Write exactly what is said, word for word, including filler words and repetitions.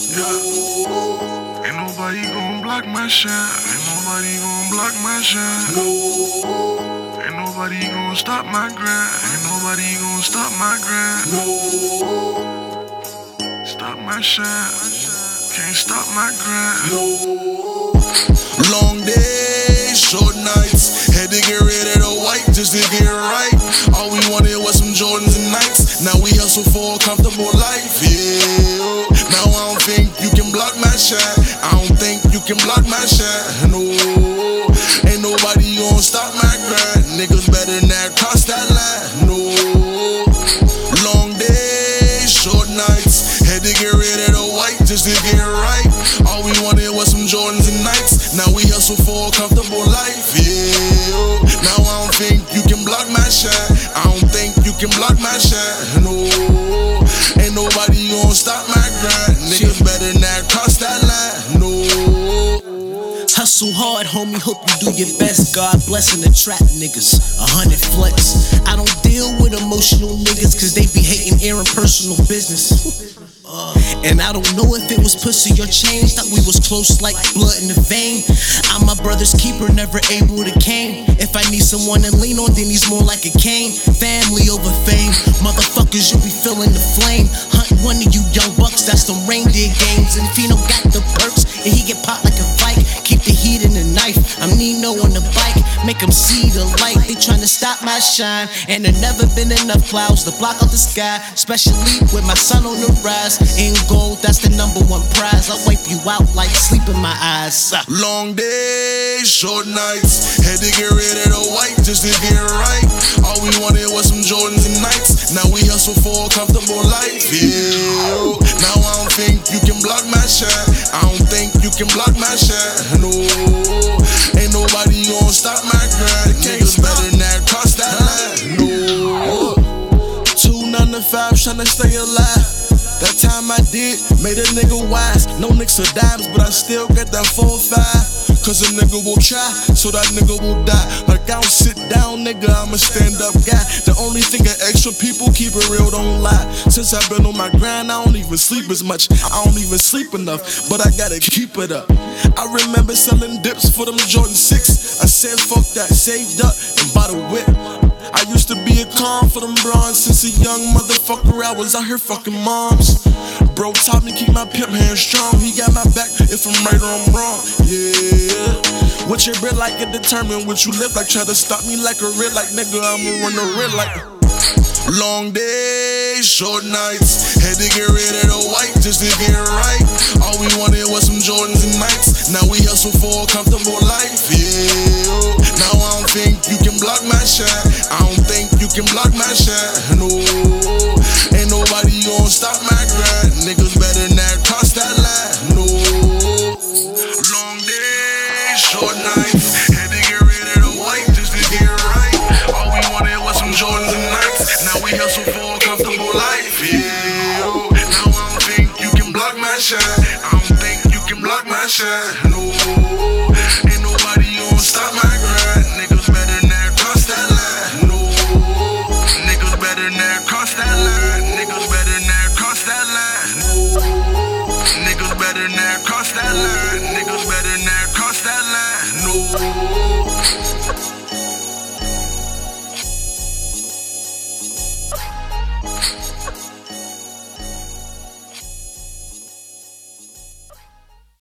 Yeah. Ain't nobody gon' block my shine. Ain't nobody gon' block my shine. No. Ain't nobody gon' stop my grind. Ain't nobody gon' stop my grind. No. Stop my shine. Can't stop my grind. No. Long days, short nights. Had to get rid of the white just to get right. All we wanted was some Jordans and Nikes. Now we hustle for a comfortable life, yeah. Now I don't think you can block my shine. I don't think you can block my shine, no. Ain't nobody gon' stop my grind. Niggas better not cross that line, no. Long days, short nights. Had to get rid of the white just to get right. All we wanted was some Jordans and Nikes. Now we hustle for a comfortable life, yeah. Now I don't think you can block my shine. I don't think you can block my shine, no. Ain't nobody gon' stop my grind. Niggas better not cross that line, no. Hustle hard, homie, hope you do your best. God blessing the trap niggas, a hundred flex. I don't deal with emotional niggas, cause they be hating airing personal business. And I don't know if it was pussy or change. Thought we was close like blood in the vein. I'm my brother's keeper, never able to cane. If I need someone to lean on, then he's more like a cane. Family over fame, motherfuckers, you'll be feeling the flame. Hunt one of you young bucks, that's some reindeer games. And Fino got the perks, and he get popped like a fight. Keep the heat in the knife, I'm Nino on the bike. Make them see the light, they tryna stop my shine. And there never been enough clouds to block out the sky. Especially with my son on the rise. In gold, that's the number one prize. I'll wipe you out like sleep in my eyes. Long days, short nights. Had to get rid of the white just to get right. All we wanted was some Jordans and Nikes. Now we hustle for a comfortable life, yeah. Now I don't think you can block my shine. I don't think you can block my shine, no. Ain't nobody gon' stop my grind. Niggas better not cross that line, no. Two nine to five tryna stay alive. That time I did, made a nigga wise. No nicks or dimes, but I still got that four or five. Cause a nigga will try, so that nigga will die. Like I don't sit down, nigga, I'm a stand-up guy. The only thing that extra people keep it real, don't lie. Since I've been on my grind, I don't even sleep as much. I don't even sleep enough, but I gotta keep it up. I remember selling dips for them Jordan six. I said fuck that, saved up and bought a whip. I used to be a con for them bronze. Since a young motherfucker, I was out here fucking moms. Bro taught me keep my pimp hand strong. He got my back if I'm right or I'm wrong, yeah. What your bread like, it determine what you live like. Try to stop me like a red light, nigga, I'ma run the red light. Long days, short nights. Had to get rid of the white just to get right. All we wanted was some Jordans and Nikes. Now we hustle for a comfortable life, yeah. Now I don't think you can block my shine. I don't think you can block my shine, no. Ain't nobody gon' stop my grind. Niggas better not cross that line, no. Long days, short nights. Had to get rid of the white just to get right. All we wanted was some Jordans and Nikes. Now we hustle for a comfortable life, yeah. Now I don't think you can block my shine. I don't think you can block my shine, no. Ain't nobody gon' stop my grind. Niggas better not cross that line, no. Niggas better not cross that line. Niggas better not cross that line. Niggas better not cross that line. Niggas better not cross that line, no.